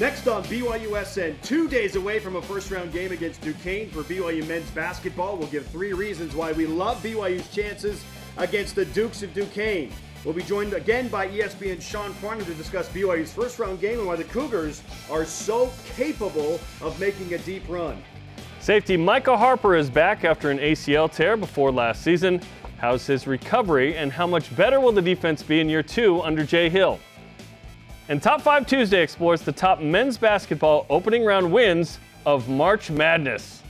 Next on BYUSN, 2 days away from a first-round game against Duquesne for BYU men's basketball. We'll give 3 reasons why we love BYU's chances against the Dukes of Duquesne. We'll be joined again by ESPN's Sean Farnham to discuss BYU's first-round game and why the Cougars are so capable of making a deep run. Safety Micah Harper is back after an ACL tear before last season. How's his recovery, and how much better will the defense be in year 2 under Jay Hill? And Top 5 Tuesday explores the top men's basketball opening round wins of March Madness.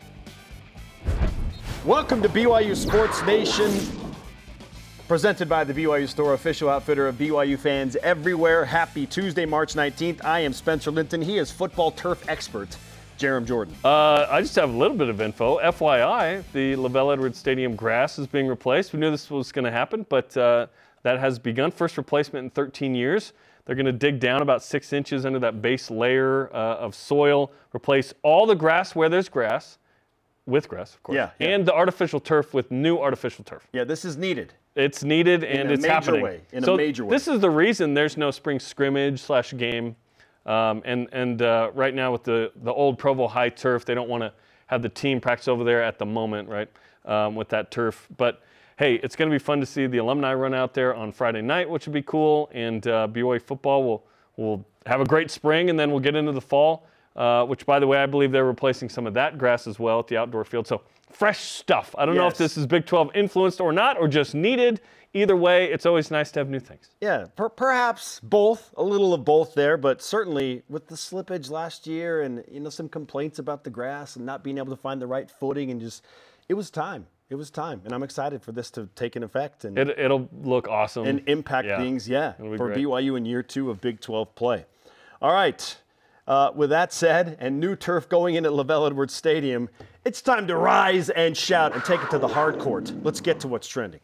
Welcome to BYU Sports Nation, presented by the BYU Store, official outfitter of BYU fans everywhere. Happy Tuesday, March 19th. I am Spencer Linton. He is football turf expert, Jerem Jordan. I just have a little bit of info. FYI, the LaVell Edwards Stadium grass is being replaced. We knew this was going to happen, but that has begun. First replacement in 13 years. They're going to dig down about 6 inches under that base layer of soil, replace all the grass where there's grass, with grass, of course, and the artificial turf with new artificial turf. Yeah, this is needed. It's needed, and it's happening. In a major way. This is the reason there's no spring scrimmage/game. And right now with the old Provo High turf, they don't want to have the team practice over there at the moment, right, with that turf. But, hey, it's going to be fun to see the alumni run out there on Friday night, which would be cool. And BYU football will have a great spring, and then we'll get into the fall, which, by the way, I believe they're replacing some of that grass as well at the outdoor field. So fresh stuff. I don't know if this is Big 12 influenced or not, or just needed. Either way, it's always nice to have new things. Yeah, perhaps both, a little of both there, but certainly with the slippage last year and some complaints about the grass and not being able to find the right footing, and just it was time. It was time, and I'm excited for this to take an effect and it'll look awesome and impact things. For great. BYU in year 2 of Big 12 play. All right. With that said, and new turf going in at LaVell Edwards Stadium, it's time to rise and shout and take it to the hard court. Let's get to what's trending.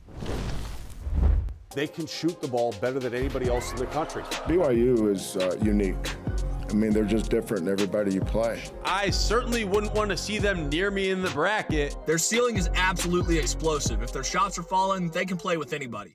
They can shoot the ball better than anybody else in the country. BYU is unique. I mean, they're just different than everybody you play. I certainly wouldn't want to see them near me in the bracket. Their ceiling is absolutely explosive. If their shots are falling, they can play with anybody.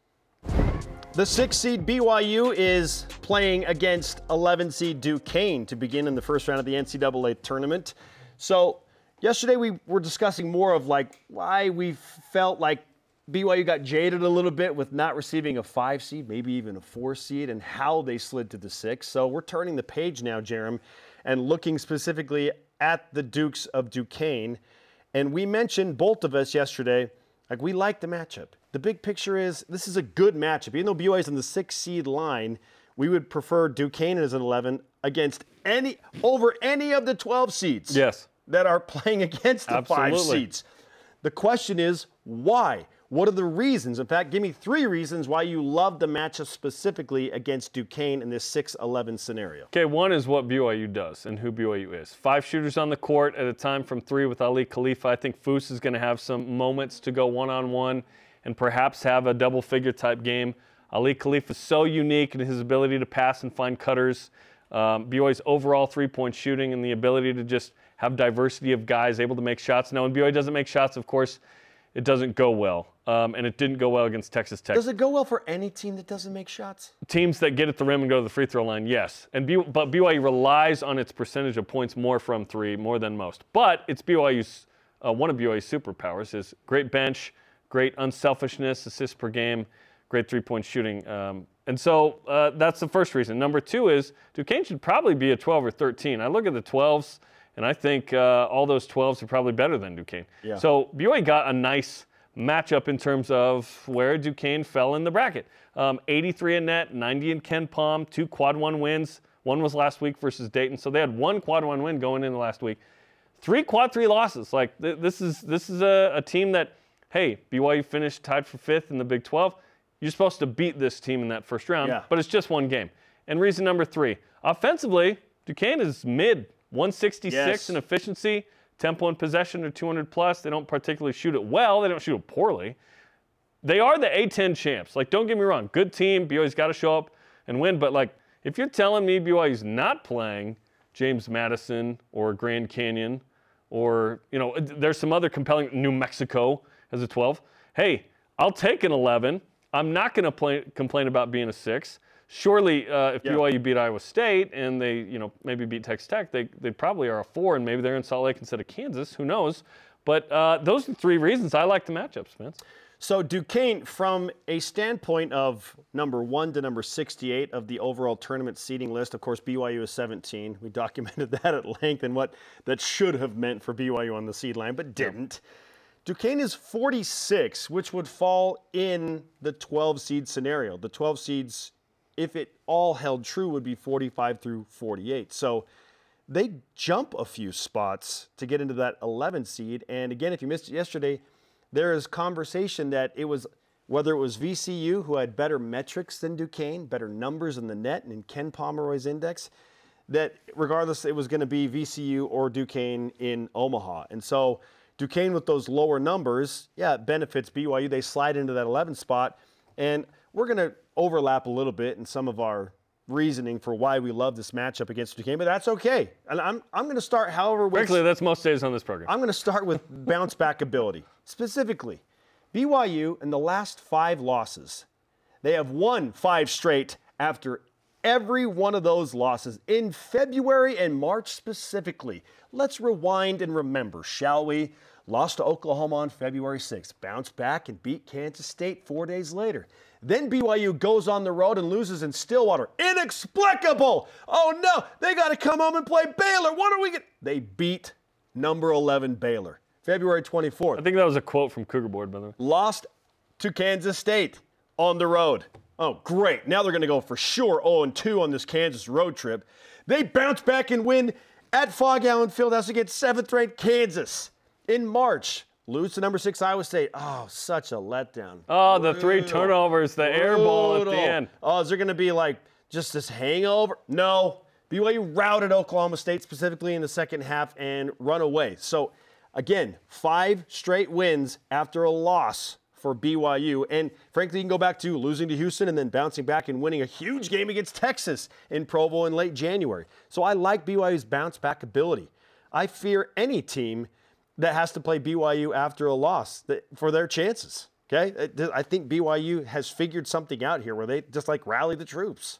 The 6 seed BYU is playing against 11 seed Duquesne to begin in the first round of the NCAA tournament. So yesterday we were discussing more of why we felt like BYU got jaded a little bit with not receiving a 5 seed, maybe even a 4 seed, and how they slid to the 6. So we're turning the page now, Jerem, and looking specifically at the Dukes of Duquesne. And we mentioned, both of us yesterday, we like the matchup. The big picture is this is a good matchup. Even though BYU is in the 6 seed line, we would prefer Duquesne as an 11 against over any of the 12 seeds that are playing against the 5 seeds. The question is, why? What are the reasons? In fact, give me 3 reasons why you love the matchup specifically against Duquesne in this 6-11 scenario. Okay, one is what BYU does and who BYU is. 5 shooters on the court at a time from 3 with Ali Khalifa. I think Foose is going to have some moments to go one-on-one and perhaps have a double-figure type game. Ali Khalifa is so unique in his ability to pass and find cutters. BYU's overall three-point shooting and the ability to just have diversity of guys able to make shots. Now, when BYU doesn't make shots, of course, it doesn't go well. And it didn't go well against Texas Tech. Does it go well for any team that doesn't make shots? Teams that get at the rim and go to the free throw line, yes. But BYU relies on its percentage of points more from 3, more than most. But it's BYU's one of BYU's superpowers is great bench, great unselfishness, assists per game, great three-point shooting. And so that's the first reason. Number 2 is Duquesne should probably be a 12 or 13. I look at the 12s, and I think all those 12s are probably better than Duquesne. Yeah. So BYU got a nice matchup in terms of where Duquesne fell in the bracket. 83 in net, 90 in Ken Palm, 2 quad 1 wins. One was last week versus Dayton. So they had 1 quad 1 win going into last week. 3 quad 3 losses. This is a team that, hey, BYU finished tied for 5th in the Big 12. You're supposed to beat this team in that first round, but it's just 1 game. And reason number 3, offensively, Duquesne is mid, 166 in efficiency. Tempo and possession are 200 plus. They don't particularly shoot it well. They don't shoot it poorly. They are the A10 champs. Don't get me wrong. Good team. BYU's got to show up and win. But, if you're telling me BYU's not playing James Madison or Grand Canyon or, there's some other compelling New Mexico as a 12, hey, I'll take an 11. I'm not going to complain about being a 6. surely if BYU beat Iowa State and they, maybe beat Texas Tech, they probably are a 4, and maybe they're in Salt Lake instead of Kansas. Who knows? But those are 3 reasons I like the matchups, Vince. So Duquesne, from a standpoint of number 1 to number 68 of the overall tournament seeding list, of course, BYU is 17. We documented that at length and what that should have meant for BYU on the seed line, but didn't. Duquesne is 46, which would fall in the 12 seed scenario. The 12 seeds, if it all held true, would be 45 through 48. So they jump a few spots to get into that 11 seed. And again, if you missed it yesterday, there is conversation that it was, whether it was VCU, who had better metrics than Duquesne, better numbers in the net and in Ken Pomeroy's index, that regardless, it was going to be VCU or Duquesne in Omaha. And so Duquesne with those lower numbers, it benefits BYU. They slide into that 11 spot. And we're going to overlap a little bit in some of our reasoning for why we love this matchup against Duquesne, but that's okay. And I'm going to start, however, with... Frankly, that's most days on this program. I'm going to start with bounce back ability. Specifically, BYU in the last 5 losses, they have won 5 straight after every one of those losses in February and March specifically. Let's rewind and remember, shall we? Lost to Oklahoma on February 6th, bounced back and beat Kansas State 4 days later. Then BYU goes on the road and loses in Stillwater. Inexplicable! Oh no, they got to come home and play Baylor. What are we going to... They beat number 11 Baylor, February 24th. I think that was a quote from Cougar Board, by the way. Lost to Kansas State on the road. Oh, great. Now they're going to go for sure 0-2 on this Kansas road trip. They bounce back and win at Fog Allen Fieldhouse against 7th-ranked Kansas. In March, lose to number 6 Iowa State. Oh, such a letdown. Oh, the 3 turnovers, the air ball at the end. Oh, is there going to be like just this hangover? No. BYU routed Oklahoma State specifically in the second half and run away. So, again, 5 straight wins after a loss for BYU. And frankly, you can go back to losing to Houston and then bouncing back and winning a huge game against Texas in Provo in late January. So I like BYU's bounce back ability. I fear any team that has to play BYU after a loss for their chances, okay? I think BYU has figured something out here where they just rally the troops.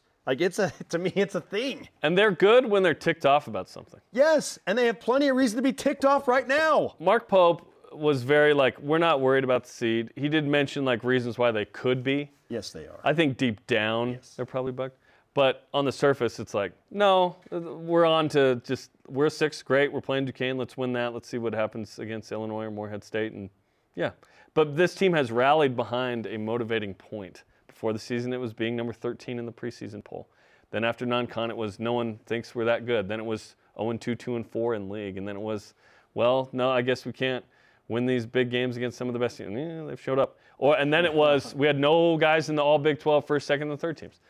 To me, it's a thing. And they're good when they're ticked off about something. Yes, and they have plenty of reason to be ticked off right now. Mark Pope was very we're not worried about the seed. He did mention reasons why they could be. Yes, they are. I think deep down they're probably bugged. But on the surface, it's no, we're on to we're 6, great, we're playing Duquesne, let's win that, let's see what happens against Illinois or Morehead State, and But this team has rallied behind a motivating point. Before the season, it was being number 13 in the preseason poll. Then after non-con, it was no one thinks we're that good. Then it was 0-2, 2-4 in league, and then it was, well, no, I guess we can't win these big games against some of the best teams. They've showed up. And then it was, we had no guys in the all Big 12 first, second, and third teams.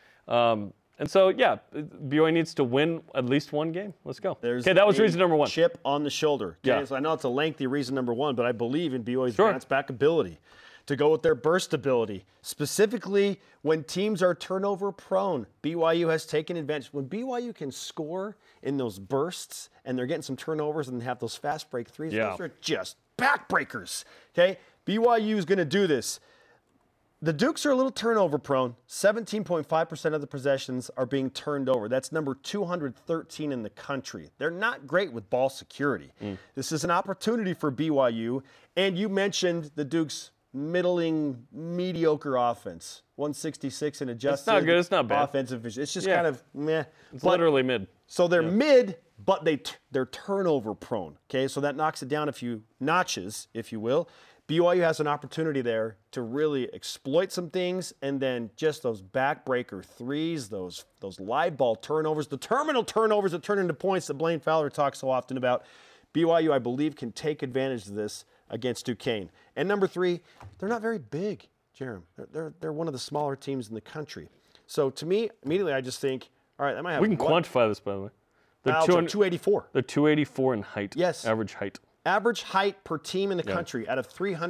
And so, BYU needs to win at least one game. Let's go. Okay, that was reason number 1. Chip on the shoulder. Okay? So I know it's a lengthy reason number 1, but I believe in BYU's bounce back ability to go with their burst ability. Specifically, when teams are turnover prone, BYU has taken advantage. When BYU can score in those bursts and they're getting some turnovers and have those fast break threes, those are just backbreakers. Okay, BYU is going to do this. The Dukes are a little turnover prone. 17.5% of the possessions are being turned over. That's number 213 in the country. They're not great with ball security. This is an opportunity for BYU. And you mentioned the Dukes' middling, mediocre offense. 166 and adjusted. It's not good. It's not bad. Offensive vision. It's just kind of meh. It's literally mid. So they're mid, but they're turnover prone. Okay, so that knocks it down a few notches, if you will. BYU has an opportunity there to really exploit some things, and then just those backbreaker threes, those live ball turnovers, the terminal turnovers that turn into points that Blaine Fowler talks so often about. BYU, I believe, can take advantage of this against Duquesne. And number 3, they're not very big, Jerem. They're one of the smaller teams in the country. So to me, immediately I just think, all right, that might have. We can quantify this, by the way. They're 284. They're 284 in height. Yes. Average height. Average height per team in the country out of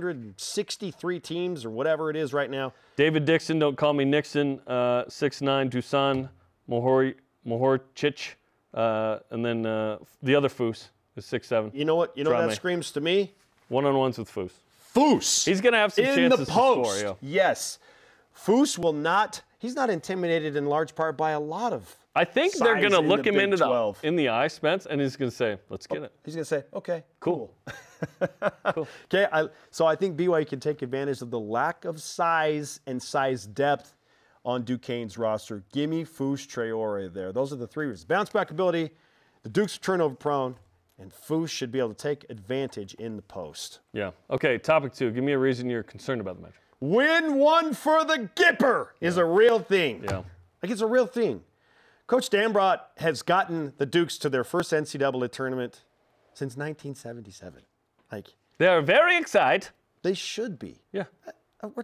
363 teams or whatever it is right now. David Dixon, don't call me Nixon, 6'9", Dusan Mohorcic, and then the other Foose is 6'7". You know what? You know what that screams to me? One-on-ones with Foose. Foose. He's going to have some in chances the post. to score. Yes. Foose will not he's not intimidated in large part by a lot of. I think they're size going to in look the him Big into 12. in the eye, Spence, and he's going to say, let's get it. He's going to say, okay, cool. Cool. Okay, so I think BYU can take advantage of the lack of size and size depth on Duquesne's roster. Gimme Fouche Traore there. Those are the three reasons. Bounce back ability, the Dukes are turnover prone, and Fouche should be able to take advantage in the post. Yeah. Okay, topic 2. Give me a reason you're concerned about the match. Win one for the Gipper is a real thing. Yeah. Like, it's a real thing. Coach Dambrot has gotten the Dukes to their first NCAA tournament since 1977. Like, They are very excited. they should be. Yeah. We're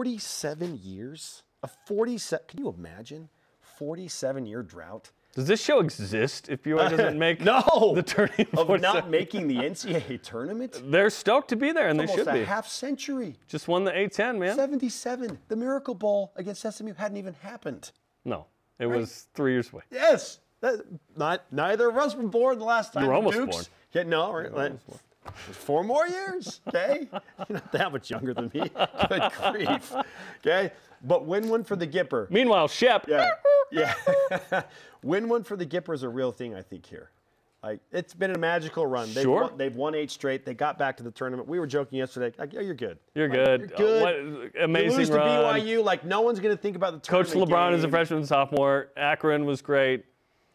47 years? Can you imagine? 47-year drought? Does this show exist if BYU doesn't make No! the tournament? Of not making the NCAA tournament? They're stoked to be there, and they Almost should be. a half century. Just won the A10, man. 77. The Miracle Bowl against SMU hadn't even happened. No, it was 3 years away. Yes. Neither of us were born the last time. You were the almost Dukes. born. Yeah, no, right. 4 more years, okay? You're not that much younger than me. Good grief. Okay? But win one for the Gipper. Meanwhile, Shep. Yeah. Win one for the Gipper is a real thing, I think, here. Like, it's been a magical run. Sure. They've won 8 straight. They got back to the tournament. We were joking yesterday. Like, oh, you're good. You're Like, good. You're good. What amazing you lose to run. BYU. Like, no one's going to think about the Coach tournament LeBron is a game. freshman and sophomore. Akron was great.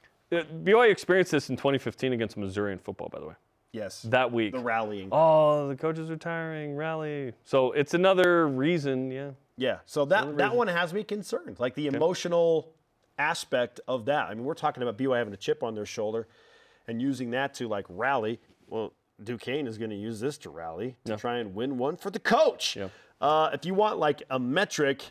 BYU experienced this in 2015 against Missouri in football, by the way. Yes. That week. The rallying. Oh, the coach is retiring, rally. So it's another reason, yeah. Yeah, so that one has me concerned. Like the emotional aspect of that. I mean, we're talking about BYU having a chip on their shoulder and using that to like rally. Well, Duquesne is going to use this to rally to try and win one for the coach. Yeah. If you want like a metric,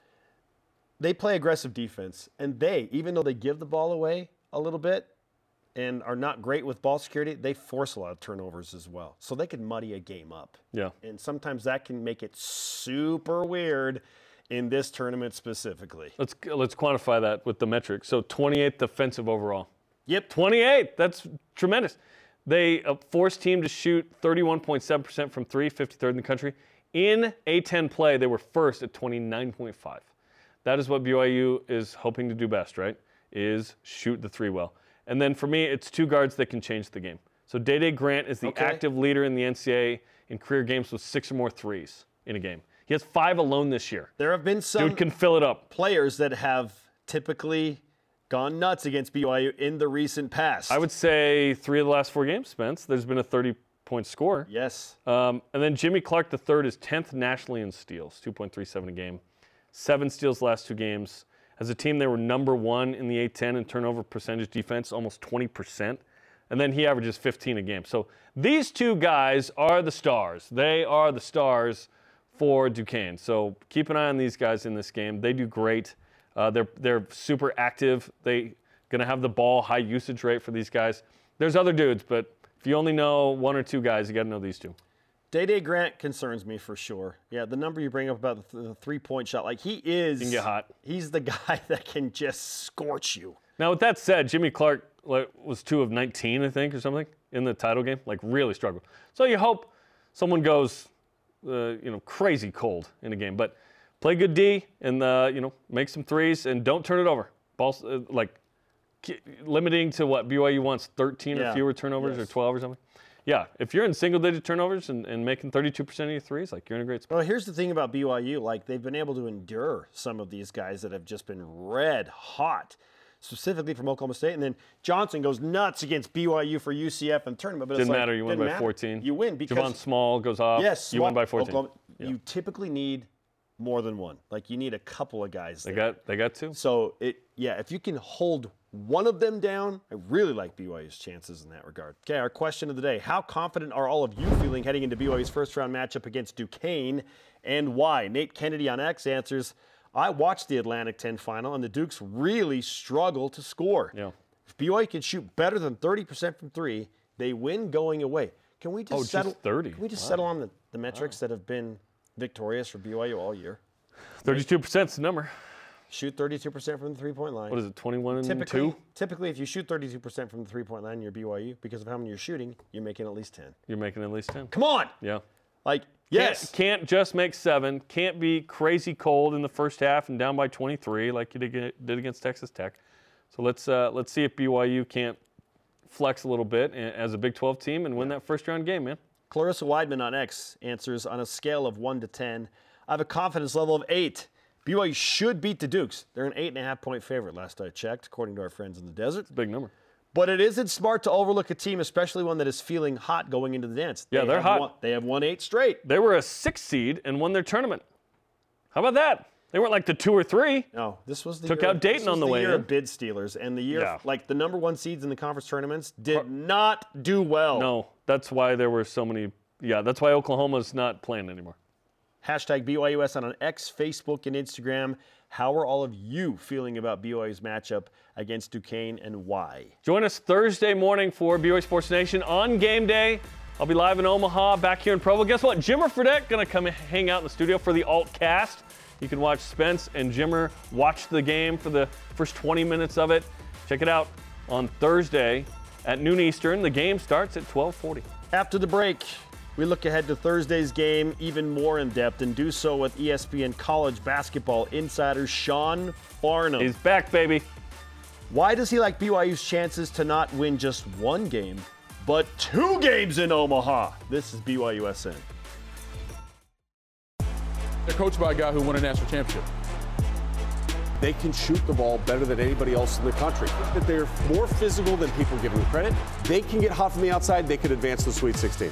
they play aggressive defense, and even though they give the ball away a little bit and are not great with ball security, they force a lot of turnovers as well. So they can muddy a game up. Yeah. And sometimes that can make it super weird in this tournament specifically. Let's quantify that with the metric. So 28th defensive overall. Yep. 28. That's tremendous. They forced team to shoot 31.7% from 3, 53rd in the country. In A10 play, they were first at 29.5. That is what BYU is hoping to do best, right? Is shoot the 3 well. And then for me, it's 2 guards that can change the game. So Day Grant is the active leader in the NCAA in career games with 6 or more threes in a game. He has 5 alone this year. There have been some Dude can fill it up. players that have typically gone nuts against BYU in the recent past. I would say 3 of the last 4 games, Spence. There's been a 30-point score. Yes. And then Jimmy Clark III is 10th nationally in steals, 2.37 a game. 7 steals last 2 games. As a team, they were number 1 in the A10 in turnover percentage defense, almost 20%. And then he averages 15 a game. So these 2 guys are the stars. They are the stars for Duquesne. So keep an eye on these guys in this game. They do great. They're super active. They're going to have the ball, high usage rate for these guys. There's other dudes, but if you only know 1 or 2 guys, you got to know these 2. Day Grant concerns me for sure. Yeah, the number you bring up about the 3-point shot, like he can get hot. He's the guy that can just scorch you. Now, with that said, Jimmy Clark was 2 of 19, I think, or something, in the title game. Like, really struggled. So you hope someone goes, crazy cold in a game. But play good D and, make some threes and don't turn it over. Balls, limiting to what BYU wants, 13 or fewer turnovers or 12 or something. Yeah, if you're in single-digit turnovers and making 32% of your threes, like, you're in a great spot. Well, here's the thing about BYU. Like, they've been able to endure some of these guys that have just been red hot, specifically from Oklahoma State. And then Johnson goes nuts against BYU for UCF in the tournament. But Didn't matter. You win by 14. You win because Javon Small goes off. Yes, you win by 14. You typically need more than one. Like, you need a couple of guys there. They got 2. So, if you can hold one of them down, I really like BYU's chances in that regard. Okay, our question of the day. How confident are all of you feeling heading into BYU's first-round matchup against Duquesne, and why? Nate Kennedy on X answers, I watched the Atlantic 10 final, and the Dukes really struggle to score. Yeah. If BYU can shoot better than 30% from 3, they win going away. Can we just settle? Just 30. Can we just settle on the metrics that have been victorious for BYU all year? 32% is the number. Shoot 32% from the three-point line. What is it, 21 and 2? Typically, if you shoot 32% from the three-point line, you're BYU. Because of how many you're shooting, you're making at least 10. You're making at least 10. Come on! Yeah. Like, Yes. Can't just make 7. Can't be crazy cold in the first half and down by 23 like you did against Texas Tech. So let's see if BYU can't flex a little bit as a Big 12 team and win that first-round game, man. Clarissa Weidman on X answers, on a scale of 1 to 10, I have a confidence level of 8. BYU should beat the Dukes. They're an 8.5-point favorite last I checked, according to our friends in the desert. It's a big number. But it isn't smart to overlook a team, especially one that is feeling hot going into the dance. Yeah, they're hot. They have won 8 straight. They were a 6 seed and won their tournament. How about that? They weren't like the 2 or 3. No, this was the Took year, out Dayton on the way year in. of bid stealers, and the year Yeah. like the number 1 seeds in the conference tournaments did not do well. No, that's why there were so many. Yeah, that's why Oklahoma's not playing anymore. Hashtag BYUSN on X, Facebook, and Instagram. How are all of you feeling about BYU's matchup against Duquesne, and why? Join us Thursday morning for BYU Sports Nation on game day. I'll be live in Omaha, back here in Provo. Guess what? Jimmer Fredette going to come hang out in the studio for the alt cast. You can watch Spence and Jimmer watch the game for the first 20 minutes of it. Check it out on Thursday at noon Eastern. The game starts at 12:40. After the break, we look ahead to Thursday's game even more in depth, and do so with ESPN college basketball insider Sean Farnham. He's back, baby. Why does he like BYU's chances to not win just 1 game, but 2 games in Omaha? This is BYUSN. They're coached by a guy who won a national championship. They can shoot the ball better than anybody else in the country. That they're more physical than people give them credit. They can get hot from the outside. They could advance to the Sweet 16.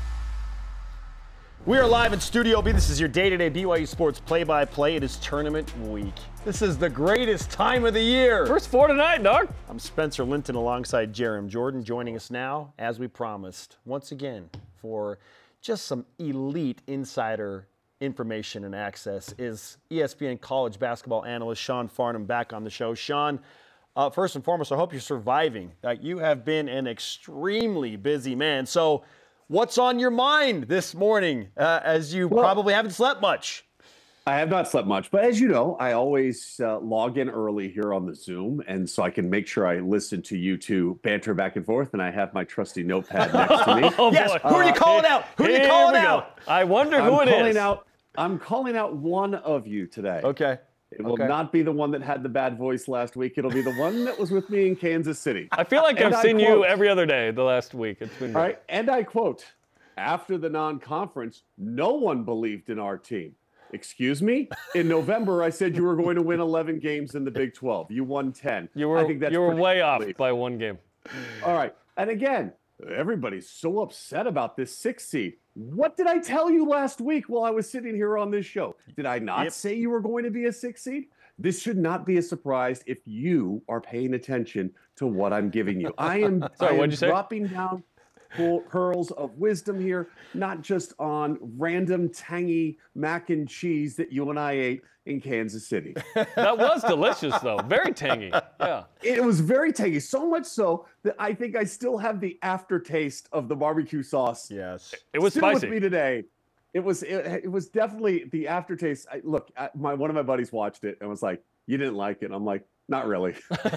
We are live in Studio B. This is your day-to-day BYU Sports play-by-play. It is tournament week. This is the greatest time of the year. First 4 tonight, dog. I'm Spencer Linton alongside Jerem Jordan, joining us now, as we promised, once again, for just some elite insider information and access, is ESPN college basketball analyst Sean Farnham back on the show. Sean, first and foremost, I hope you're surviving. You have been an extremely busy man. So what's on your mind this morning, as you probably haven't slept much? I have not slept much, but as you know, I always log in early here on the Zoom, and so I can make sure I listen to you two banter back and forth, and I have my trusty notepad next to me. Oh, Yes, boy. who are you calling out? Who are you calling out? I wonder who it is. I'm calling out one of you today. Okay. It will not be the one that had the bad voice last week. It'll be the one that was with me in Kansas City. I feel like And I've I seen you quote- every other day the last week. It's been All great. right, and I quote, after the non-conference, no one believed in our team. Excuse me? In November, I said you were going to win 11 games in the Big 12. You won 10. You were I think that's pretty way off complete. by 1 game. All right. And again, everybody's so upset about this 6 seed. What did I tell you last week while I was sitting here on this show? Did I not say you were going to be a 6 seed? This should not be a surprise if you are paying attention to what I'm giving you. I am, Sorry, I am what'd you say? dropping down pearls of wisdom here, not just on random tangy mac and cheese that you and I ate in Kansas City. That was delicious, though. Very tangy. Yeah. It was very tangy, so much so that I think I still have the aftertaste of the barbecue sauce. Yes. It was Still spicy. with me today. It was definitely the aftertaste. One of my buddies watched it and was like, "You didn't like it." I'm like, "Not really."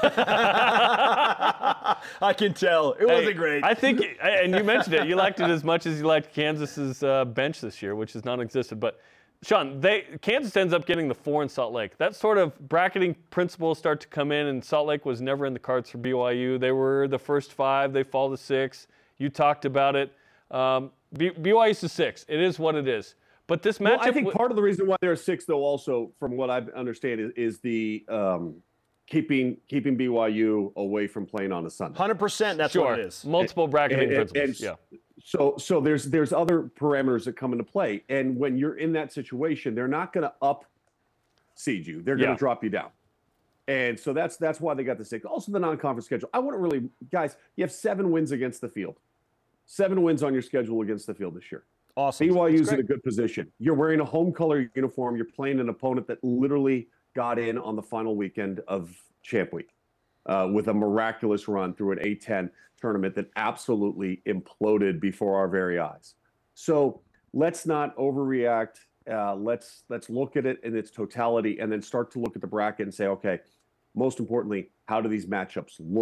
I can tell. It wasn't great. I think, and you mentioned it, you liked it as much as you liked Kansas's bench this year, which has non-existent. But Sean, Kansas ends up getting the 4 in Salt Lake. That sort of bracketing principles start to come in, and Salt Lake was never in the cards for BYU. They were the first 5. They fall to 6. You talked about it. BYU's to 6. It is what it is. But this matchup, Well, I think part of the reason why they're 6, though, also from what I understand, is the keeping BYU away from playing on a Sunday. 100%. That's sure, what it is. multiple bracketing principles. and Yeah. So there's other parameters that come into play, and when you're in that situation, they're not going to up seed you; they're going to drop you down, and so that's why they got the 6. Also, the non-conference schedule. I wouldn't really, guys. You have 7 wins against the field, 7 wins on your schedule against the field this year. Awesome. BYU's in a good position. You're wearing a home color uniform. You're playing an opponent that literally got in on the final weekend of Champ Week with a miraculous run through an A-10 tournament that absolutely imploded before our very eyes. So let's not overreact. Let's look at it in its totality and then start to look at the bracket and say, okay, most importantly, how do these matchups look?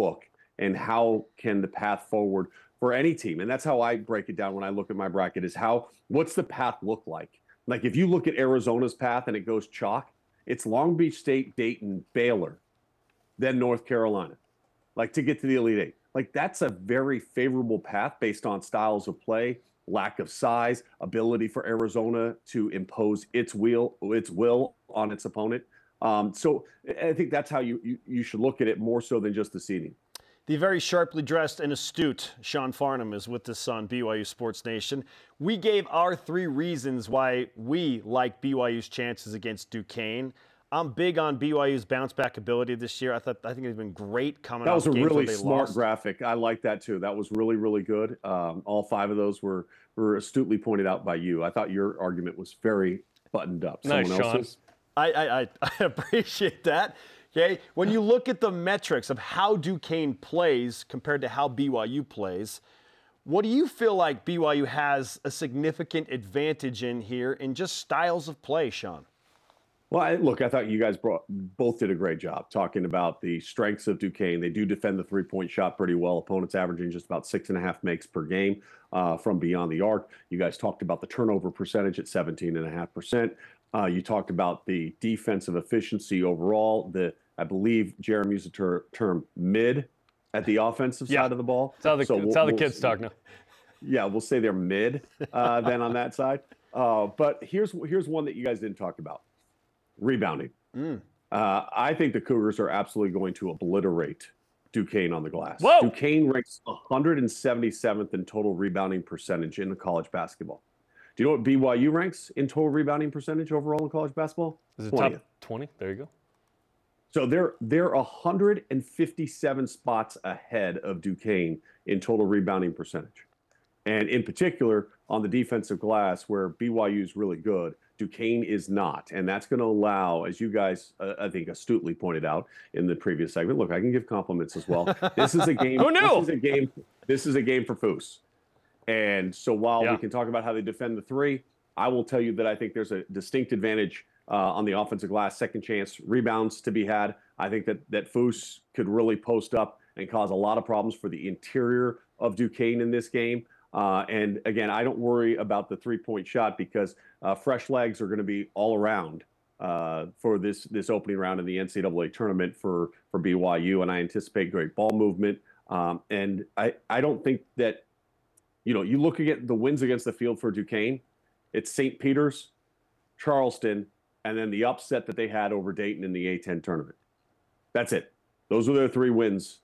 and how can the path forward for any team. And that's how I break it down when I look at my bracket is what's the path look like? Like if you look at Arizona's path and it goes chalk, it's Long Beach State, Dayton, Baylor, then North Carolina, like to get to the Elite Eight. Like that's a very favorable path based on styles of play, lack of size, ability for Arizona to impose its will on its opponent. So I think that's how you should look at it more so than just the seeding. The very sharply dressed and astute Sean Farnham is with us on BYU Sports Nation. We gave our 3 reasons why we like BYU's chances against Duquesne. I'm big on BYU's bounce back ability this year. I think it's been great coming off games where they lost. That was a really smart graphic. I like that too. That was really, really good. All 5 of those were astutely pointed out by you. I thought your argument was very buttoned up. Nice, Sean. I appreciate that. Okay, when you look at the metrics of how Duquesne plays compared to how BYU plays, what do you feel like BYU has a significant advantage in here in just styles of play, Sean? Well, I thought you guys both did a great job talking about the strengths of Duquesne. They do defend the three-point shot pretty well. Opponents averaging just about 6.5 makes per game from beyond the arc. You guys talked about the turnover percentage at 17.5%. You talked about the defensive efficiency overall. I believe Jeremy used the term mid at the offensive side of the ball. That's how the kids talk now. Yeah, we'll say they're mid then on that side. But here's one that you guys didn't talk about. Rebounding. I think the Cougars are absolutely going to obliterate Duquesne on the glass. Whoa! Duquesne ranks 177th in total rebounding percentage in college basketball. Do you know what BYU ranks in total rebounding percentage overall in college basketball? Is it 20th. Top 20? There you go. So they're 157 spots ahead of Duquesne in total rebounding percentage. And in particular, on the defensive glass, where BYU is really good, Duquesne is not. And that's going to allow, as you guys, I think, astutely pointed out in the previous segment, look, I can give compliments as well. This is a game. Who knew? This is a game for Foose. And so while we can talk about how they defend the 3, I will tell you that I think there's a distinct advantage on the offensive glass, second chance rebounds to be had. I think that Foose could really post up and cause a lot of problems for the interior of Duquesne in this game. And again, I don't worry about the 3-point shot because fresh legs are going to be all around for this opening round in the NCAA tournament for BYU. And I anticipate great ball movement. And I don't think that, you look at the wins against the field for Duquesne, it's St. Peter's, Charleston, and then the upset that they had over Dayton in the A-10 tournament. That's it. Those are their 3 wins.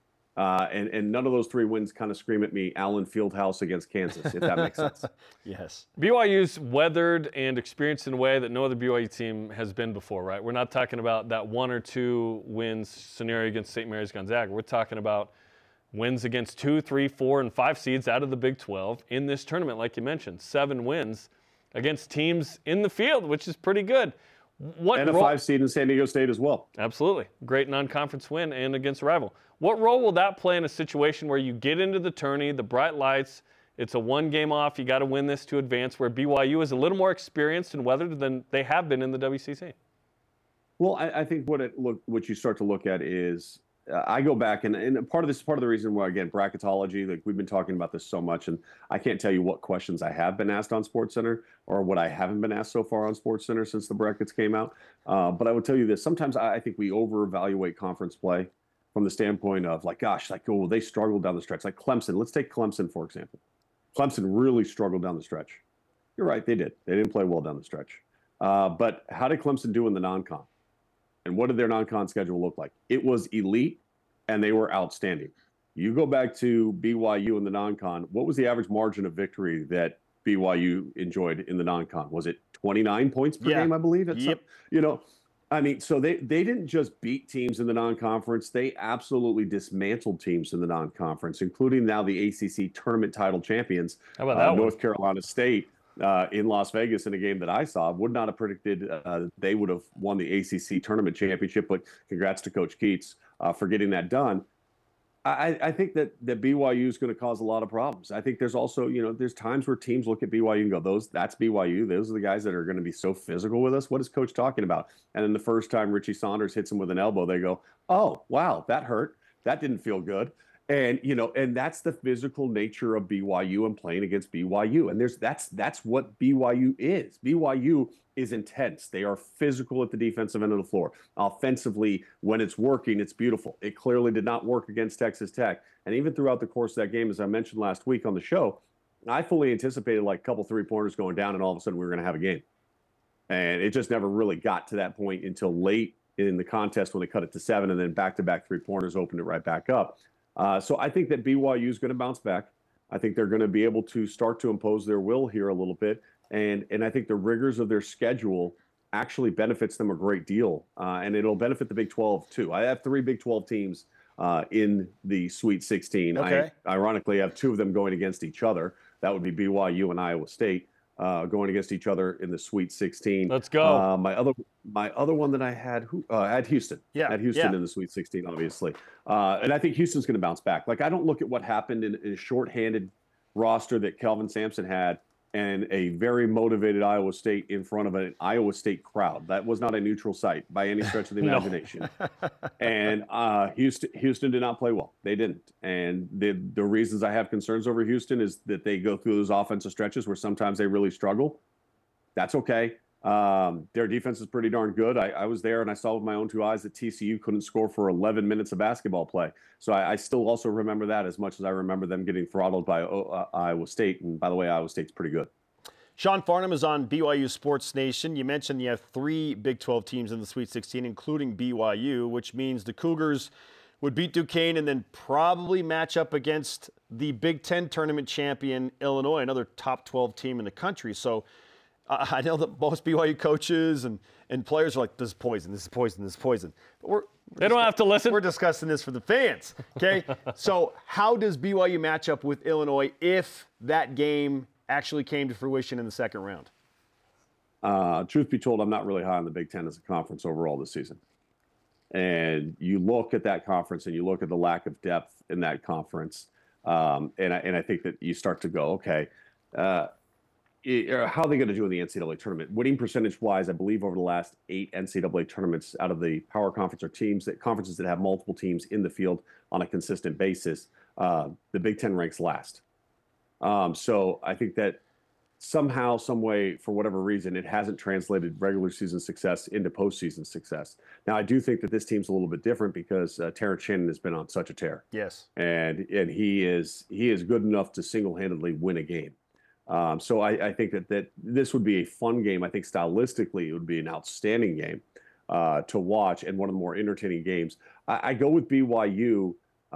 And none of those 3 wins kind of scream at me, Allen Fieldhouse against Kansas, if that makes sense. Yes. BYU's weathered and experienced in a way that no other BYU team has been before, right? We're not talking about that 1 or 2 wins scenario against St. Mary's Gonzaga. We're talking about wins against 2, 3, 4, and 5 seeds out of the Big 12 in this tournament, like you mentioned. 7 wins against teams in the field, which is pretty good. And a 5 seed in San Diego State as well. Absolutely. Great non-conference win and against a rival. What role will that play in a situation where you get into the tourney, the bright lights, it's a 1 game off, you got to win this to advance, where BYU is a little more experienced and weathered than they have been in the WCC? Well, I think what you start to look at is I go back and part of the reason why, again, bracketology, like we've been talking about this so much, and I can't tell you what questions I have been asked on SportsCenter or what I haven't been asked so far on SportsCenter since the brackets came out. But I would tell you this, sometimes I think we over-evaluate conference play from the standpoint of they struggled down the stretch. Like Clemson, let's take Clemson, for example. Clemson really struggled down the stretch. You're right, they did. They didn't play well down the stretch. But how did Clemson do in the non-con? And what did their non-con schedule look like? It was elite, and they were outstanding. You go back to BYU in the non-con, what was the average margin of victory that BYU enjoyed in the non-con? Was it 29 points per game, I believe? Yep. So they didn't just beat teams in the non-conference. They absolutely dismantled teams in the non-conference, including now the ACC tournament title champions, How about that North Carolina State. In Las Vegas in a game that I saw, would not have predicted they would have won the ACC tournament championship, but congrats to Coach Keats for getting that done. I think that BYU is going to cause a lot of problems. I think there's also, there's times where teams look at BYU and go, that's BYU. Those are the guys that are going to be so physical with us. What is Coach talking about? And then the first time Richie Saunders hits him with an elbow, they go, oh, wow, that hurt. That didn't feel good. And and that's the physical nature of BYU and playing against BYU. And that's what BYU is. BYU is intense. They are physical at the defensive end of the floor. Offensively, when it's working, it's beautiful. It clearly did not work against Texas Tech. And even throughout the course of that game, as I mentioned last week on the show, I fully anticipated like a couple 3-pointers going down, and all of a sudden we were going to have a game. And it just never really got to that point until late in the contest when they cut it to 7, and then back-to-back 3-pointers opened it right back up. So I think that BYU is going to bounce back. I think they're going to be able to start to impose their will here a little bit. And I think the rigors of their schedule actually benefits them a great deal. And it'll benefit the Big 12 too. I have 3 Big 12 teams in the Sweet 16. Okay. I ironically have 2 of them going against each other. That would be BYU and Iowa State going against each other in the Sweet 16. Let's go. My other one that I had Houston. Yeah. Had Houston in the Sweet 16, obviously. And I think Houston's going to bounce back. Like, I don't look at what happened in a shorthanded roster that Kelvin Sampson had and a very motivated Iowa State in front of an Iowa State crowd. That was not a neutral site by any stretch of the imagination. And Houston did not play well. They didn't. And the reasons I have concerns over Houston is that they go through those offensive stretches where sometimes they really struggle. That's okay. Their defense is pretty darn good. I was there and I saw with my own 2 eyes that TCU couldn't score for 11 minutes of basketball play. So I still also remember that as much as I remember them getting throttled by Iowa State. And by the way, Iowa State's pretty good. Sean Farnham is on BYU Sports Nation. You mentioned you have 3 Big 12 teams in the Sweet 16, including BYU, which means the Cougars would beat Duquesne and then probably match up against the Big 10 tournament champion, Illinois, another top 12 team in the country. So I know that most BYU coaches and players are like, this is poison, this is poison, this is poison. But they don't have to listen. We're discussing this for the fans, okay? So how does BYU match up with Illinois if that game actually came to fruition in the second round? Truth be told, I'm not really high on the Big Ten as a conference overall this season. And you look at that conference and you look at the lack of depth in that conference, and I think that you start to go, okay, how are they going to do in the NCAA tournament? Winning percentage-wise, I believe over the last 8 NCAA tournaments out of the power conference or conferences that have multiple teams in the field on a consistent basis, the Big Ten ranks last. So I think that somehow, some way, for whatever reason, it hasn't translated regular season success into postseason success. Now, I do think that this team's a little bit different because Terrence Shannon has been on such a tear. Yes. And he is good enough to single-handedly win a game. So I think that this would be a fun game. I think stylistically it would be an outstanding game to watch and one of the more entertaining games. I go with BYU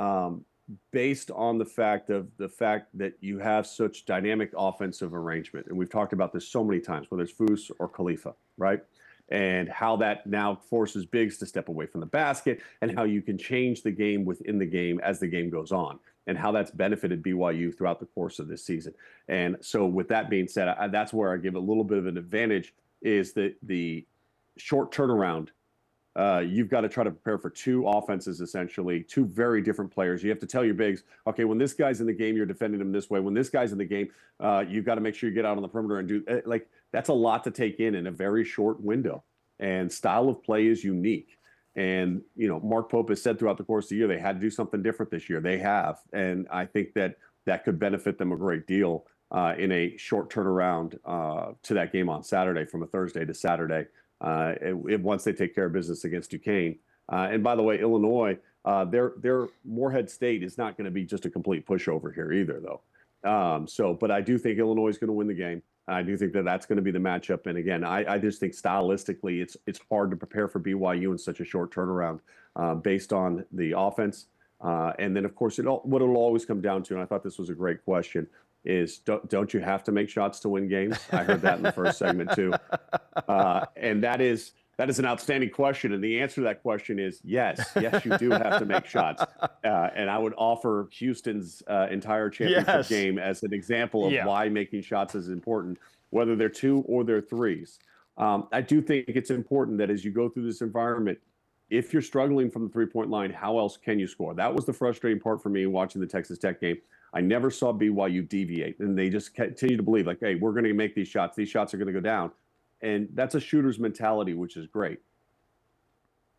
based on the fact that you have such dynamic offensive arrangement. And we've talked about this so many times, whether it's Foose or Khalifa, right? And how that now forces bigs to step away from the basket and how you can change the game within the game as the game goes on, and how that's benefited BYU throughout the course of this season. And so with that being said, that's where I give a little bit of an advantage is that the short turnaround. You've got to try to prepare for 2 offenses, essentially, 2 very different players. You have to tell your bigs, okay, when this guy's in the game, you're defending him this way. When this guy's in the game, you've got to make sure you get out on the perimeter and do that's a lot to take in a very short window. And style of play is unique. And, Mark Pope has said throughout the course of the year, they had to do something different this year. They have. And I think that could benefit them a great deal in a short turnaround to that game on Saturday, from a Thursday to Saturday. Once they take care of business against Duquesne. And by the way, Illinois, their Morehead State is not going to be just a complete pushover here either, though. But I do think Illinois is going to win the game. I do think that that's going to be the matchup. And again, I just think stylistically, it's hard to prepare for BYU in such a short turnaround based on the offense. And then, of course, what it'll always come down to, and I thought this was a great question, is don't you have to make shots to win games? I heard that in the first segment too. And that is an outstanding question. And the answer to that question is yes, you do have to make shots. And I would offer Houston's entire championship game as an example of why making shots is important, whether they're 2 or they're 3s. I do think it's important that as you go through this environment, if you're struggling from the 3-point line, how else can you score? That was the frustrating part for me watching the Texas Tech game. I never saw BYU deviate, and they just continue to believe, like, hey, we're going to make these shots. These shots are going to go down. And that's a shooter's mentality, which is great.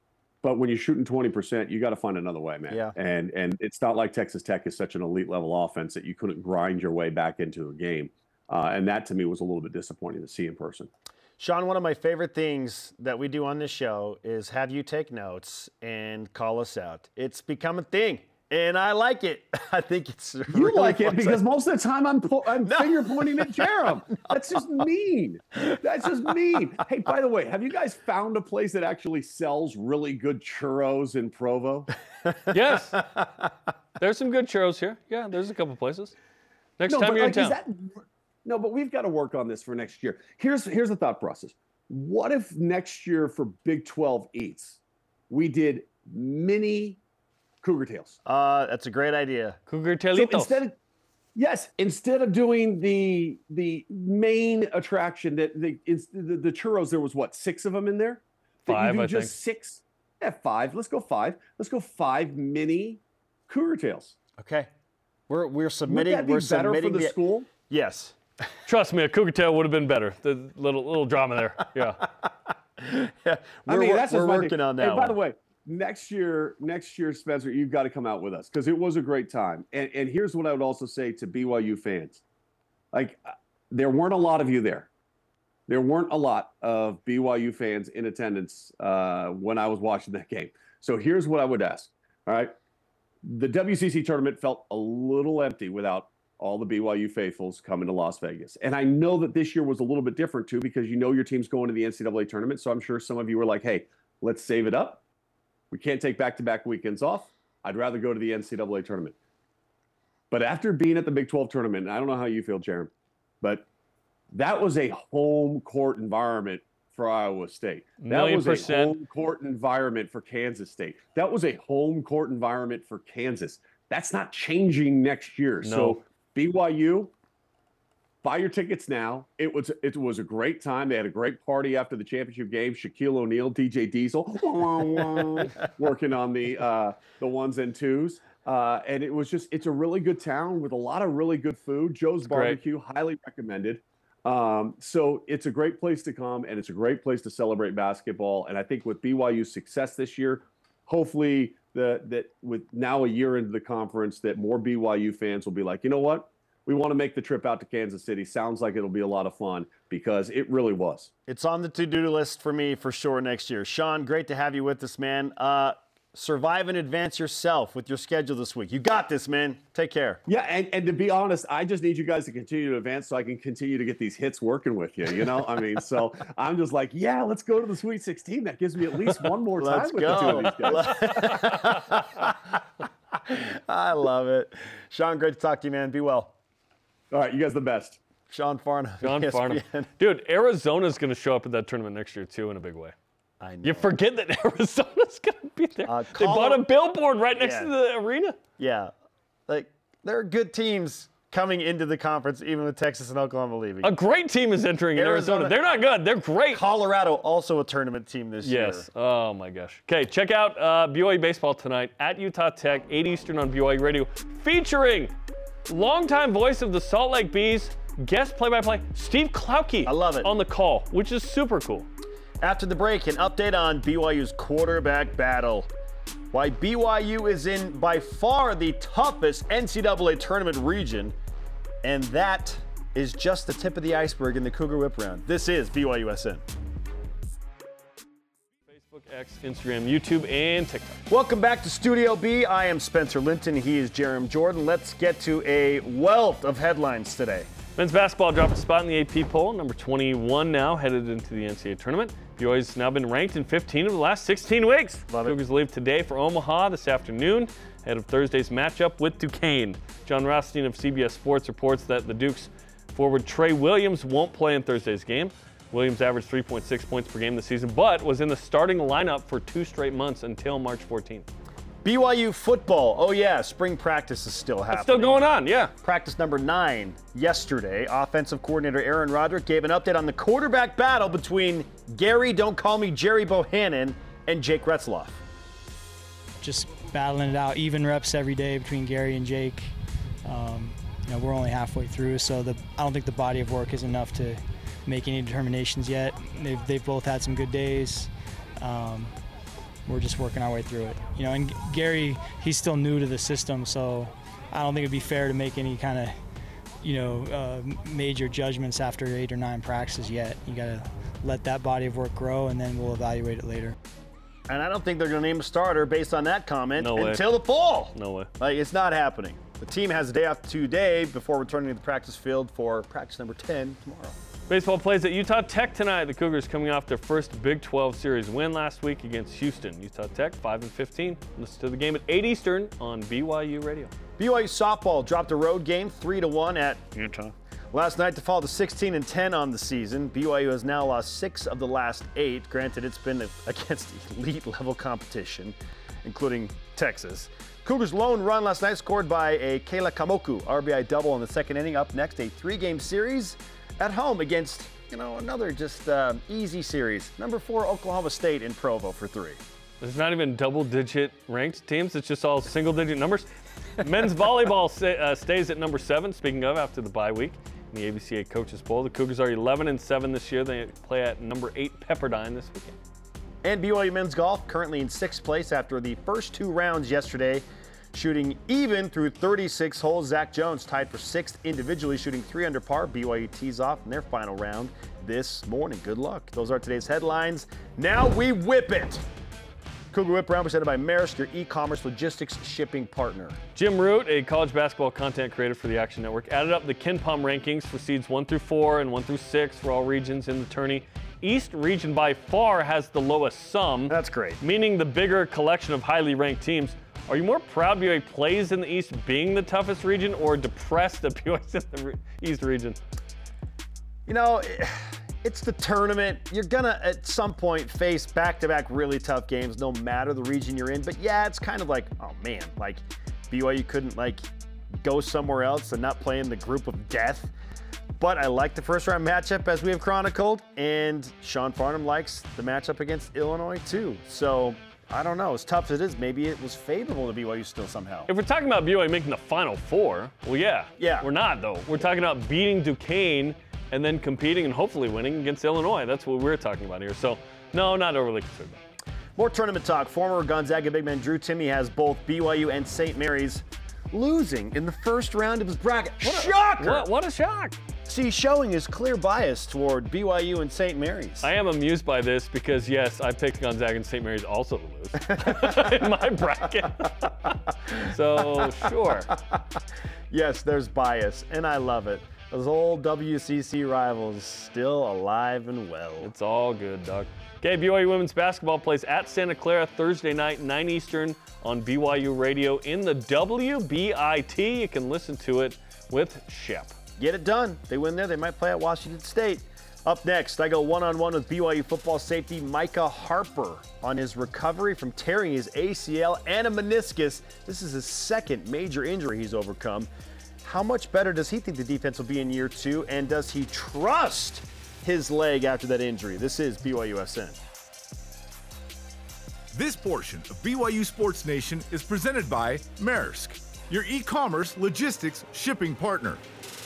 But when you're shooting 20%, you got to find another way, man. Yeah. And it's not like Texas Tech is such an elite level offense that you couldn't grind your way back into a game. And that to me was a little bit disappointing to see in person. Sean, one of my favorite things that we do on this show is have you take notes and call us out. It's become a thing, and I like it. I think it's You really like it fun. because most of the time I'm finger pointing at Jerem. That's just mean. That's just mean. Hey, by the way, have you guys found a place that actually sells really good churros in Provo? Yes. There's some good churros here. Yeah, there's a couple places. Next time you're in town. No, but we've got to work on this for next year. Here's the thought process. What if next year for Big 12 Eats, we did mini Cougar Tails? That's a great idea. Cougar So Tailitos. instead of doing the main attraction that the churros, there was what, 6 of them in there? That Five, you do I just think. 6. Yeah, 5. Let's go 5. Let's go 5 mini Cougar Tails. Okay, we're Would submitting. that be We're better for submitting the school? Yes. Trust me, a Cougar Tail would have been better. The little drama there. Yeah. Yeah, That's just we're my working thing. on that. Hey, by the one. way, next year, Spencer, you've got to come out with us because it was a great time. And here's what I would also say to BYU fans: like, there weren't a lot of you there. There weren't a lot of BYU fans in attendance when I was watching that game. So here's what I would ask. All right, the WCC tournament felt a little empty without all the BYU faithfuls coming to Las Vegas. And I know that this year was a little bit different too, because you know your team's going to the NCAA tournament. So I'm sure some of you were like, hey, let's save it up. We can't take back-to-back weekends off. I'd rather go to the NCAA tournament. But after being at the Big 12 tournament, and I don't know how you feel, Jerem, but that was a home court environment for Iowa State. That was a 1,000,000%. home court environment for Kansas State. That was a home court environment for Kansas. That's not changing next year. No. So BYU, buy your tickets now. It was a great time. They had a great party after the championship game. Shaquille O'Neal, DJ Diesel, working on the ones and twos. And it's a really good town with a lot of really good food. Joe's Barbecue, highly recommended. So it's a great place to come, and it's a great place to celebrate basketball. And I think with BYU's success this year, hopefully that with now a year into the conference, that more BYU fans will be like, you know what? We want to make the trip out to Kansas City. Sounds like it'll be a lot of fun, because it really was. It's on the to-do list for me for sure next year. Sean, great to have you with us, man. Survive and advance yourself with your schedule this week. You got this, man. Take care. Yeah, and to be honest, I just need you guys to continue to advance so I can continue to get these hits working with you, you know? I mean, so I'm just like, yeah, let's go to the Sweet 16. That gives me at least one more time with the two of these guys. I love it. Sean, great to talk to you, man. Be well. All right, you guys the best. Sean Farnham. John Farnham. ESPN. Dude, Arizona's going to show up at that tournament next year, too, in a big way. I know. You forget that Arizona's going to be there. They call bought a them- billboard right next Yeah. to the arena. Yeah. Like, there are good teams coming into the conference, even with Texas and Oklahoma leaving. A great team is entering in Arizona- Arizona. They're not good. They're great. Colorado, also a tournament team this year. Yes. Oh, my gosh. Okay, check out BYU baseball tonight at Utah Tech, 8 Eastern on BYU Radio, featuring longtime voice of the Salt Lake Bees, guest play-by-play, Steve Klauke. I love it. On the call, which is super cool. After the break, an update on BYU's quarterback battle. Why BYU is in by far the toughest NCAA tournament region. And that is just the tip of the iceberg in the Cougar Whip Round. This is BYUSN. Facebook, X, Instagram, YouTube, and TikTok. Welcome back to Studio B. I am Spencer Linton. He is Jerem Jordan. Let's get to a wealth of headlines today. Men's basketball dropped a spot in the AP poll, number 21 now, headed into the NCAA tournament. BYU's now been ranked in 15 of the last 16 weeks. Love it. Cougars leave today for Omaha this afternoon, ahead of Thursday's matchup with Duquesne. John Rothstein of CBS Sports reports that the Dukes forward Trey Williams won't play in Thursday's game. Williams averaged 3.6 points per game this season, but was in the starting lineup for 2 straight months until March 14th. BYU football. Oh, yeah, spring practice is still happening. It's still going on, yeah. Practice number 9 yesterday. Offensive coordinator Aaron Roderick gave an update on the quarterback battle between Gary, don't call me Jerry Bohannon, and Jake Retzloff. Just battling it out, even reps every day between Gary and Jake. We're only halfway through, so I don't think the body of work is enough to make any determinations yet. They've both had some good days. we're just working our way through it. You know, and Gary, he's still new to the system, so I don't think it'd be fair to make any kind of, you know, major judgments after 8 or 9 practices yet. You got to let that body of work grow, and then we'll evaluate it later. And I don't think they're going to name a starter based on that comment No way. until the fall. No way. Like, it's not happening. The team has a day off today before returning to the practice field for practice number 10 tomorrow. Baseball plays at Utah Tech tonight. The Cougars coming off their first Big 12 series win last week against Houston. Utah Tech 5-15. Listen to the game at 8 Eastern on BYU Radio. BYU softball dropped a road game 3-1 at Utah last night to fall to 16-10 on the season. BYU has now lost 6 of the last 8. Granted, it's been against elite level competition, including Texas. Cougars' lone run last night scored by a Kayla Kamoku RBI double in the second inning. Up next, a 3-game series at home against, you know, another just easy series. Number 4 Oklahoma State in Provo for 3. There's not even double-digit ranked teams. It's just all single-digit numbers. Men's volleyball stays at number 7, speaking of, after the bye week in the ABCA Coaches Bowl. The Cougars are 11-7 this year. They play at number 8 Pepperdine this weekend. And BYU men's golf currently in 6th place after the first 2 rounds yesterday, shooting even through 36 holes. Zach Jones tied for 6th individually, shooting 3 under par. BYU tees off in their final round this morning. Good luck. Those are today's headlines. Now we whip it. Cougar Whip Round presented by Maersk, your e-commerce logistics shipping partner. Jim Root, a college basketball content creator for the Action Network, added up the KenPom rankings for seeds 1 through 4 and 1 through 6 for all regions in the tourney. East region by far has the lowest sum. That's great. Meaning the bigger collection of highly ranked teams. Are you more proud BYU plays in the East being the toughest region, or depressed that BYU's in the East region? You know, it's the tournament. You're gonna, at some point, face back-to-back really tough games, no matter the region you're in. But yeah, it's kind of like, oh man, like BYU couldn't like go somewhere else and not play in the group of death. But I like the first-round matchup, as we have chronicled, and Sean Farnham likes the matchup against Illinois too. So I don't know. As tough as it is, maybe it was favorable to BYU still somehow. If we're talking about BYU making the Final Four, well, yeah. We're not, though. We're talking about beating Duquesne and then competing and hopefully winning against Illinois. That's what we're talking about here. So, no, not overly concerned. More tournament talk. Former Gonzaga big man Drew Timme has both BYU and St. Mary's losing in the first round of his bracket. Shocker! What a shock! See, showing his clear bias toward BYU and St. Mary's. I am amused by this because, yes, I picked Gonzaga and St. Mary's also to lose in my bracket. So, sure. Yes, there's bias, and I love it. Those old WCC rivals still alive and well. It's all good, Doug. Okay, BYU women's basketball plays at Santa Clara Thursday night, 9 Eastern on BYU Radio in the WBIT. You can listen to it with Shep. Get it done. They win there, they might play at Washington State. Up next, I go one-on-one with BYU football safety Micah Harper on his recovery from tearing his ACL and a meniscus. This is his second major injury he's overcome. How much better does he think the defense will be in year 2, and does he trust his leg after that injury? This is BYUSN. This portion of BYU Sports Nation is presented by Maersk, your e-commerce logistics shipping partner.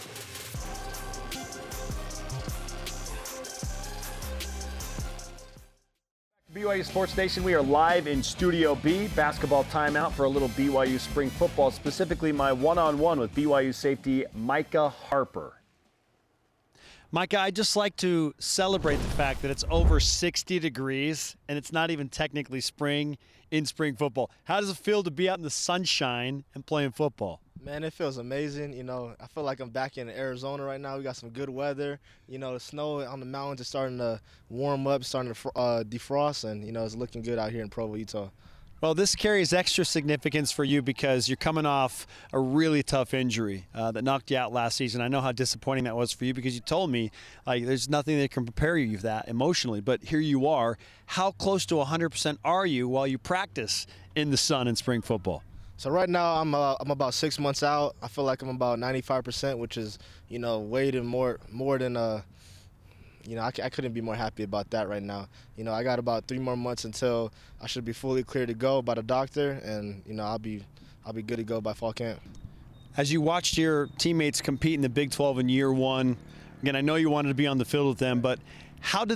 BYU Sports Nation, we are live in Studio B. Basketball timeout for a little BYU spring football, specifically my one-on-one with BYU safety Micah Harper. Micah, I'd just like to celebrate the fact that it's over 60 degrees and it's not even technically spring in spring football. How does it feel to be out in the sunshine and playing football? Man, it feels amazing. You know, I feel like I'm back in Arizona right now. We got some good weather. You know, the snow on the mountains is starting to warm up, starting to defrost, and, you know, it's looking good out here in Provo, Utah. Well, this carries extra significance for you because you're coming off a really tough injury that knocked you out last season. I know how disappointing that was for you because you told me like there's nothing that can prepare you for that emotionally, but here you are. How close to 100% are you while you practice in the sun in spring football? So right now I'm about 6 months out. I feel like I'm about 95%, which is, you know, way more than you know, I couldn't be more happy about that right now. You know, I got about 3 more months until I should be fully cleared to go by the doctor, and, you know, I'll be good to go by fall camp. As you watched your teammates compete in the Big 12 in year 1, again, I know you wanted to be on the field with them, but how did that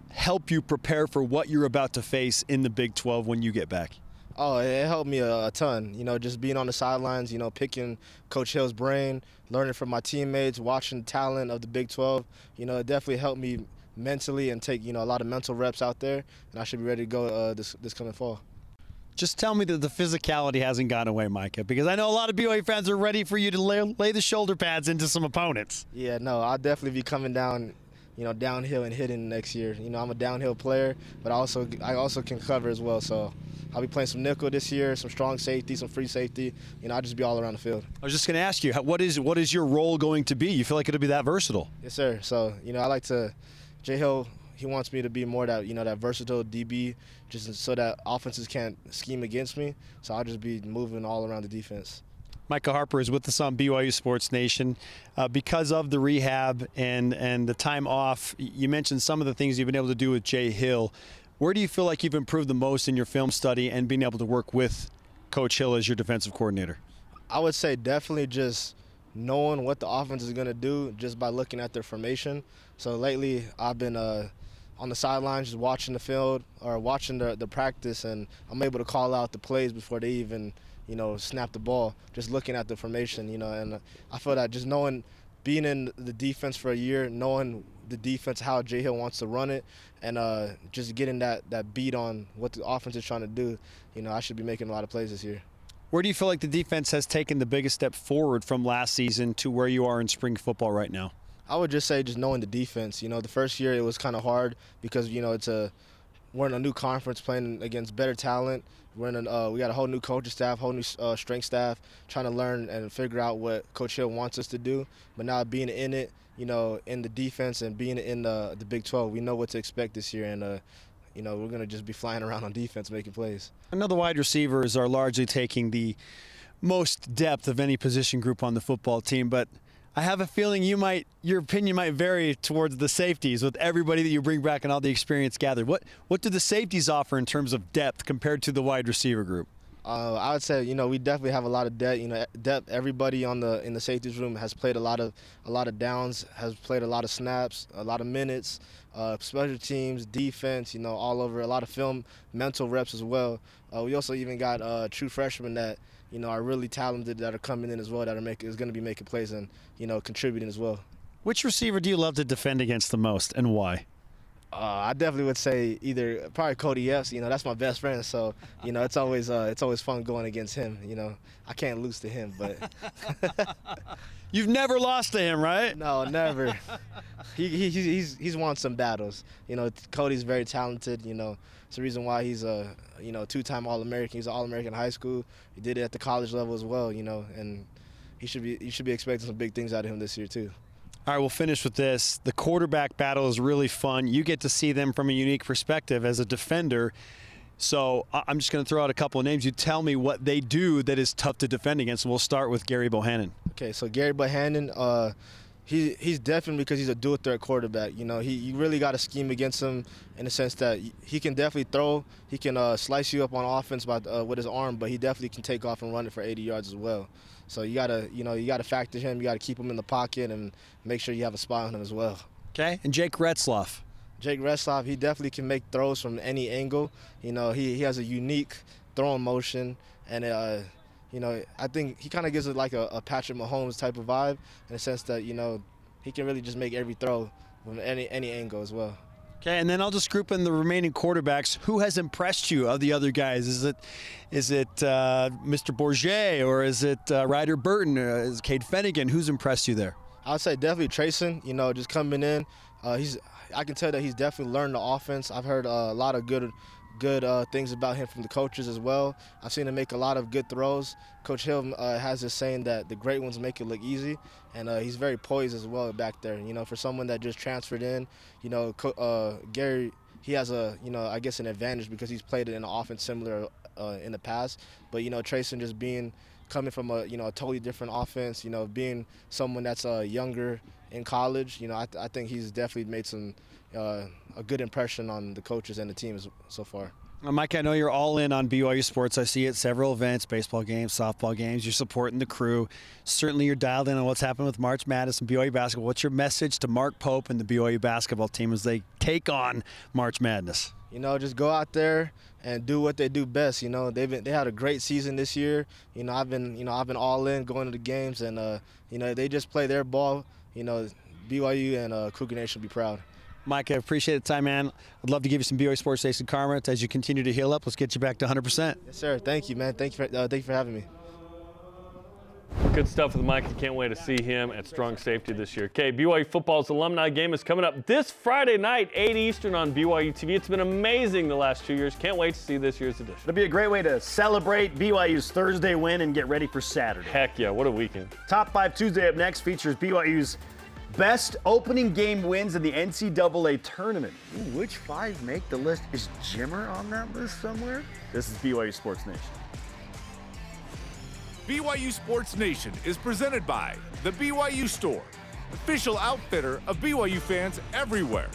help you prepare for what you're about to face in the Big 12 when you get back? Oh, it helped me a ton. Just being on the sidelines, picking Coach Hill's brain, learning from my teammates, watching the talent of the Big 12. It definitely helped me mentally and take, a lot of mental reps out there. And I should be ready to go this coming fall. Just tell me that the physicality hasn't gone away, Micah, because I know a lot of BYU fans are ready for you to lay the shoulder pads into some opponents. Yeah, no, I'll definitely be coming down, downhill and hitting next year. I'm a downhill player, but I also can cover as well. So I'll be playing some nickel this year, some strong safety, some free safety. I'll just be all around the field. I was just going to ask you, what is your role going to be? You feel like it'll be that versatile? Yes, sir. So, I like to, Jay Hill, he wants me to be more that, that versatile DB, just so that offenses can't scheme against me. So I'll just be moving all around the defense. Micah Harper is with us on BYU Sports Nation. Because of the rehab and the time off, you mentioned some of the things you've been able to do with Jay Hill. Where do you feel like you've improved the most in your film study and being able to work with Coach Hill as your defensive coordinator? I would say definitely just knowing what the offense is going to do just by looking at their formation. So lately I've been on the sidelines just watching the field or watching the practice, and I'm able to call out the plays before they even, snap the ball, just looking at the formation, and I feel that just being in the defense for a year, knowing the defense, how Jay Hill wants to run it, and just getting that beat on what the offense is trying to do, I should be making a lot of plays this year. Where do you feel like the defense has taken the biggest step forward from last season to where you are in spring football right now? I would just say just knowing the defense. The first year it was kind of hard because, we're in a new conference playing against better talent. We got a whole new coaching staff, whole new strength staff, trying to learn and figure out what Coach Hill wants us to do. But now being in it, in the defense and being in the Big 12, we know what to expect this year. And, we're going to just be flying around on defense making plays. I know the wide receivers are largely taking the most depth of any position group on the football team, but I have a feeling your opinion might vary towards the safeties with everybody that you bring back and all the experience gathered. What do the safeties offer in terms of depth compared to the wide receiver group? I would say, we definitely have a lot of depth. Everybody in the safeties room has played a lot of downs, has played a lot of snaps, a lot of minutes, special teams, defense, all over, a lot of film, mental reps as well. We also even got true freshmen that, are really talented that are coming in as well that is going to be making plays and, contributing as well. Which receiver do you love to defend against the most and why? I definitely would say probably Cody Epps. That's my best friend, so it's always fun going against him. I can't lose to him, but you've never lost to him, right? No, never. He's won some battles. Cody's very talented. It's the reason why he's a two-time All-American. He's an All-American in high school. He did it at the college level as well. And you should be expecting some big things out of him this year too. All right, we'll finish with this. The quarterback battle is really fun. You get to see them from a unique perspective as a defender. So I'm just going to throw out a couple of names. You tell me what they do that is tough to defend against. We'll start with Gary Bohannon. Okay, so Gary Bohannon, he's definitely because he's a dual-threat quarterback. You really got to scheme against him in the sense that he can definitely throw. He can slice you up on offense with his arm, but he definitely can take off and run it for 80 yards as well. So you gotta factor him. You gotta keep him in the pocket and make sure you have a spot on him as well. Okay, and Jake Retzloff. Jake Retzloff, he definitely can make throws from any angle. He has a unique throwing motion, and I think he kind of gives it like a Patrick Mahomes type of vibe in the sense that he can really just make every throw from any angle as well. Okay, and then I'll just group in the remaining quarterbacks. Who has impressed you of the other guys? Is it Mr. Bourget or is it Ryder Burton? Is it Cade Fennigan? Who's impressed you there? I'd say definitely Trayson. Just coming in, I can tell that he's definitely learned the offense. I've heard a lot of good things about him from the coaches as well. I've seen him make a lot of good throws. Coach Hill has this saying that the great ones make it look easy, and he's very poised as well back there. For someone that just transferred in, Gary, he has I guess an advantage because he's played it in an offense similar in the past. But Trayson just coming from a totally different offense, being someone that's younger in college, I think he's definitely made some a good impression on the coaches and the team so far. Mike, I know you're all in on BYU sports. I see it at several events, baseball games, softball games. You're supporting the crew. Certainly you're dialed in on what's happening with March Madness and BYU basketball. What's your message to Mark Pope and the BYU basketball team as they take on March Madness? Just go out there and do what they do best. They had a great season this year. I've been all in going to the games, and they just play their ball. BYU and Cougar Nation will be proud. Mike, I appreciate the time, man. I'd love to give you some BYU Sports Nation karma as you continue to heal up. Let's get you back to 100%. Yes, sir. Thank you, man. Thank you for having me. Good stuff with Mike. I can't wait to see him at strong safety this year. Okay, BYU football's alumni game is coming up this Friday night, 8 Eastern on BYU TV. It's been amazing the last 2 years. Can't wait to see this year's edition. It'll be a great way to celebrate BYU's Thursday win and get ready for Saturday. Heck yeah, what a weekend. Top 5 Tuesday up next features BYU's best opening game wins in the NCAA tournament. Ooh, which 5 make the list? Is Jimmer on that list somewhere? This is BYU Sports Nation. BYU Sports Nation is presented by The BYU Store, official outfitter of BYU fans everywhere.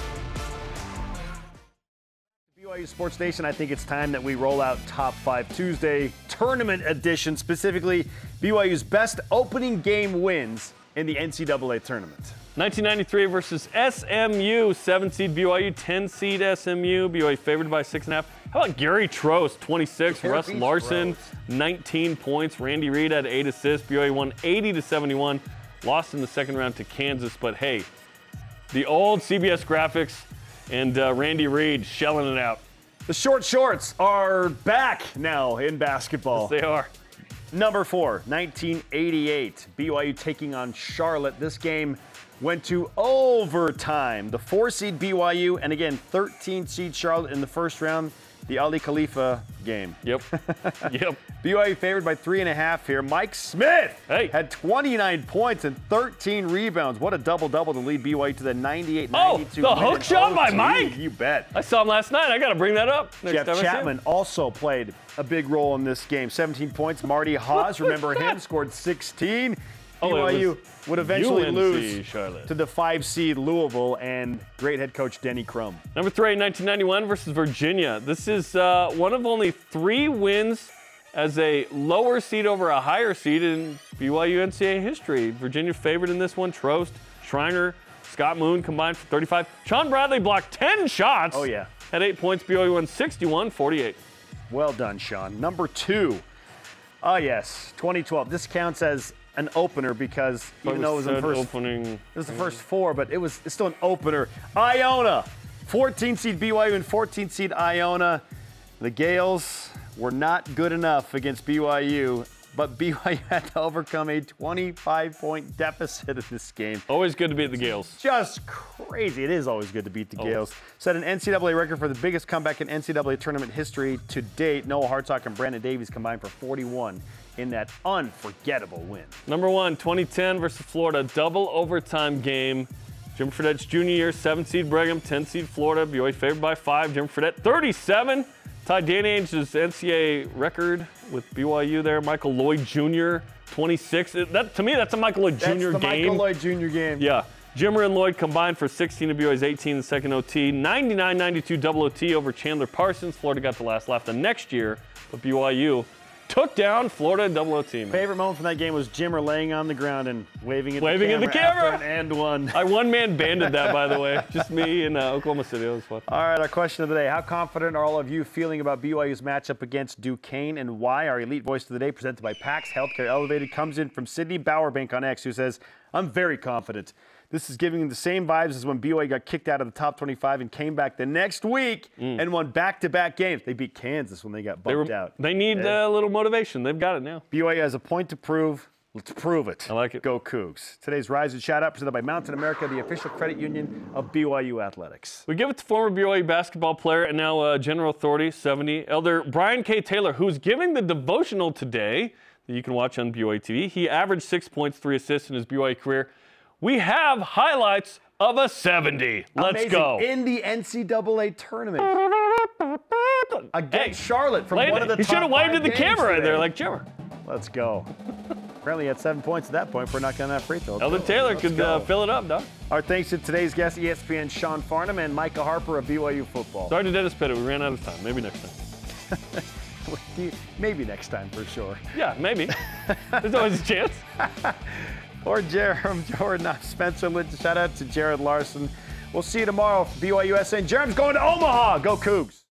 BYU Sports Nation, I think it's time that we roll out Top 5 Tuesday tournament edition, specifically BYU's best opening game wins in the NCAA tournament. 1993 versus SMU, 7-seed BYU, 10-seed SMU. BYU favored by 6.5. How about Gary Trost, 26. Russ Larson, 19 points. Randy Reed had 8 assists. BYU won 80-71. Lost in the second round to Kansas. But hey, the old CBS graphics and Randy Reed shelling it out. The short shorts are back now in basketball. Yes, they are. Number 4, 1988. BYU taking on Charlotte. This game went to overtime. The 4-seed BYU and again 13-seed Charlotte in the first round. The Ali Khalifa game. Yep. BYU favored by 3.5 here. Mike Smith had 29 points and 13 rebounds. What a double-double to lead BYU to the 98-92 Oh, the hook shot by Mike? You bet. I saw him last night. I got to bring that up. Jeff Chapman also played a big role in this game. 17 points. Marty Haas, remember him, scored 16. BYU would eventually lose to the 5-seed Louisville and great head coach Denny Crum. Number 3, 1991 versus Virginia. This is one of only 3 wins as a lower seed over a higher seed in BYU NCAA history. Virginia favored in this one. Trost, Schreiner, Scott Moon combined for 35. Sean Bradley blocked 10 shots. Oh, yeah. Had 8 points. BYU won 61-48. Well done, Sean. Number 2. Oh, yes, 2012. This counts as an opener because even though it was the first opening, it was the first 4, but it's still an opener. Iona, 14-seed BYU and 14-seed Iona. The Gales were not good enough against BYU, but BYU had to overcome a 25-point deficit in this game. Always good to beat the Gales. Just crazy. It is always good to beat the Gales. Set an NCAA record for the biggest comeback in NCAA tournament history to date. Noah Hartsock and Brandon Davies combined for 41 in that unforgettable win. Number 1, 2010 versus Florida, double overtime game. Jim Fredette's junior year, 7-seed Brigham, 10-seed Florida. BYU favored by 5. Jim Fredette, 37. Tied Danny Ainge's NCAA record with BYU there. Michael Lloyd Jr., 26. To me, that's a Michael Lloyd Jr. game. That's the Michael Lloyd Jr. game. Yeah. Jimmer and Lloyd combined for 16 to BYU's 18 in the second OT. 99-92 double OT over Chandler Parsons. Florida got the last laugh the next year, but BYU took down Florida in double OT. Favorite moment from that game was Jimmer laying on the ground and waving at the camera. After an and one. I one-man banded that, by the way. Just me in Oklahoma City. It was fun. All right, our question of the day. How confident are all of you feeling about BYU's matchup against Duquesne and why? Our elite voice of the day, presented by PAX Healthcare Elevated, comes in from Sydney Bowerbank on X, who says, I'm very confident. This is giving the same vibes as when BYU got kicked out of the top 25 and came back the next week and won back-to-back games. They beat Kansas when they got bumped out. They need a little motivation. They've got it now. BYU has a point to prove. Let's prove it. I like it. Go Cougs. Today's Rise and Shout Out presented by Mountain America, the official credit union of BYU Athletics. We give it to former BYU basketball player and now General Authority 70, Elder Brian K. Taylor, who's giving the devotional today that you can watch on BYU TV. He averaged 6 points, 3 assists in his BYU career. We have highlights of a 70. Let's Amazing. go. In the NCAA tournament. Against Charlotte from one of the top 5 You should have waved to the camera today. there like Jimmer. Let's go. Apparently he had 7 points at that point for not getting that free throw. Elder Taylor could fill it up, dog. Our thanks to today's guests, ESPN Sean Farnham and Micah Harper of BYU football. Sorry to Dennis Pitta. We ran out of time. Maybe next time. Maybe next time for sure. Yeah, maybe. There's always a chance. For Jerem Jordan, I'm Spencer Lynch. Shout out to Jared Larson. We'll see you tomorrow for BYUSN. Jerem's going to Omaha. Go Cougs.